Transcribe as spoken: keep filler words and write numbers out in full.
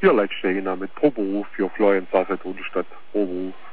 Leute stehen mit pro Beruf für Florian Sassett und die Stadt pro Beruf.